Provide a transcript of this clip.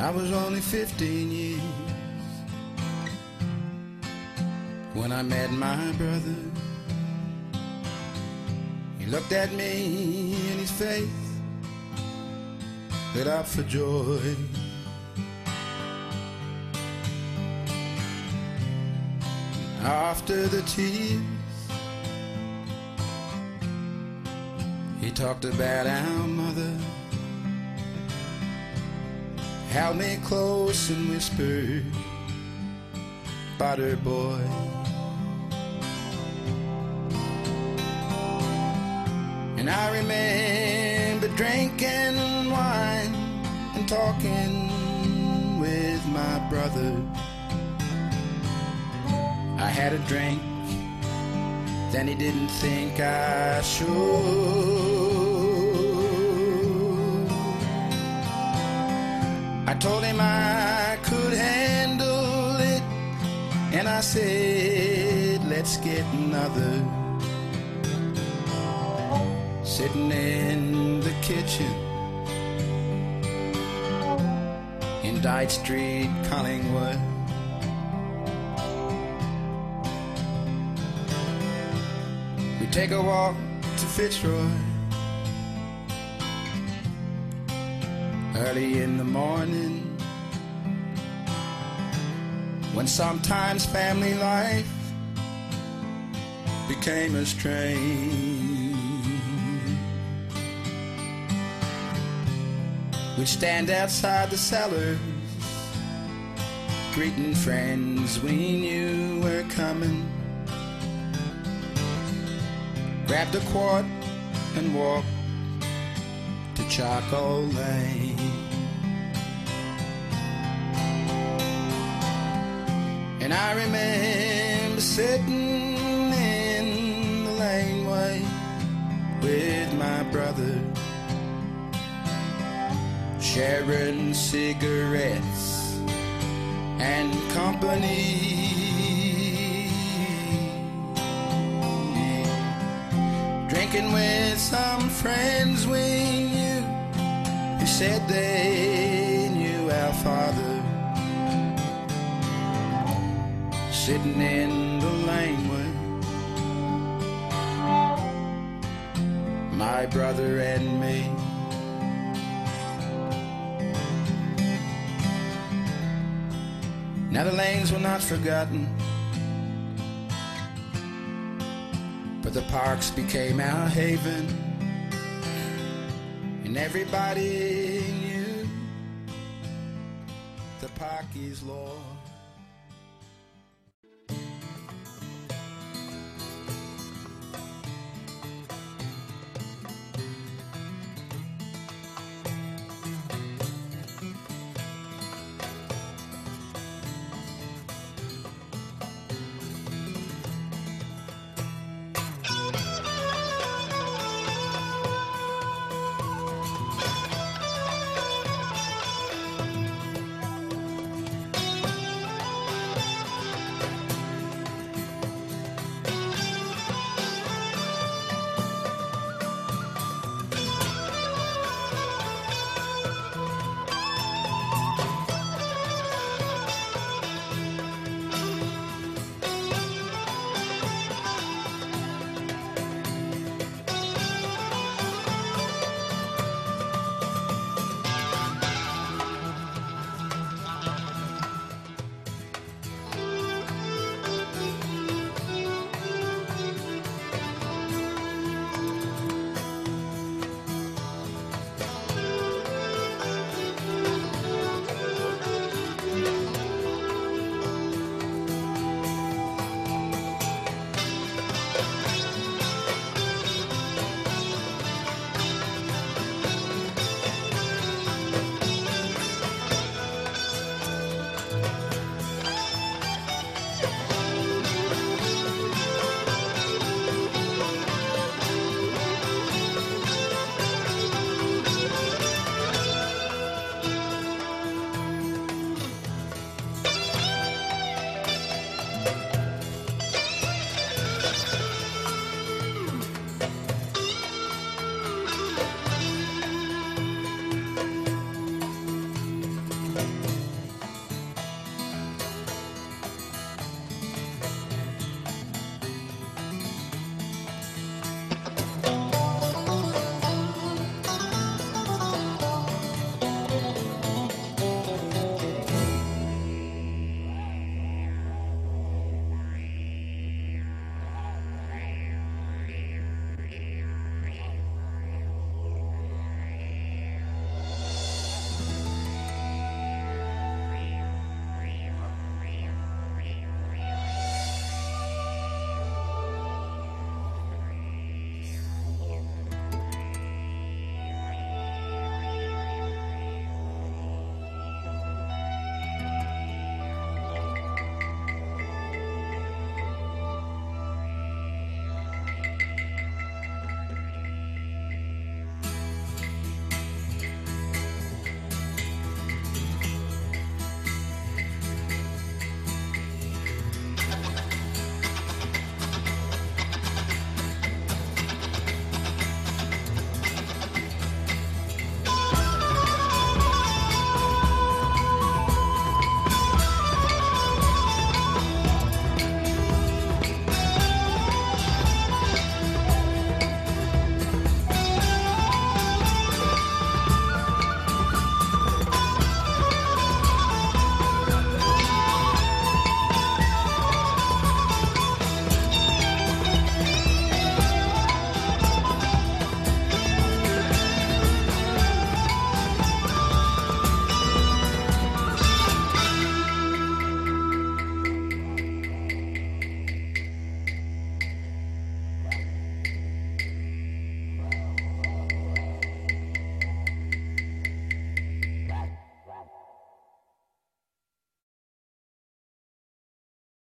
I was only 15 years when I met my brother. He looked at me and his face lit up for joy. After the tears, he talked about our mother, held me close and whispered about her boy. And I remember drinking wine and talking with my brother. I had a drink, then he didn't think I should. I told him I could handle it, and I said, let's get another. Sitting in the kitchen in Dyke Street, Collingwood. We take a walk to Fitzroy early in the morning, when sometimes family life became a strain. We'd stand outside the cellars, greeting friends we knew were coming. Grabbed a quart and walked to Charcoal Lane. And I remember sitting in the laneway with my brother, sharing cigarettes and company, drinking with some friends we knew who said they knew our father, sitting in the laneway, my brother and me. Now the lanes were not forgotten, but the parks became our haven, and everybody knew the Parkies' law.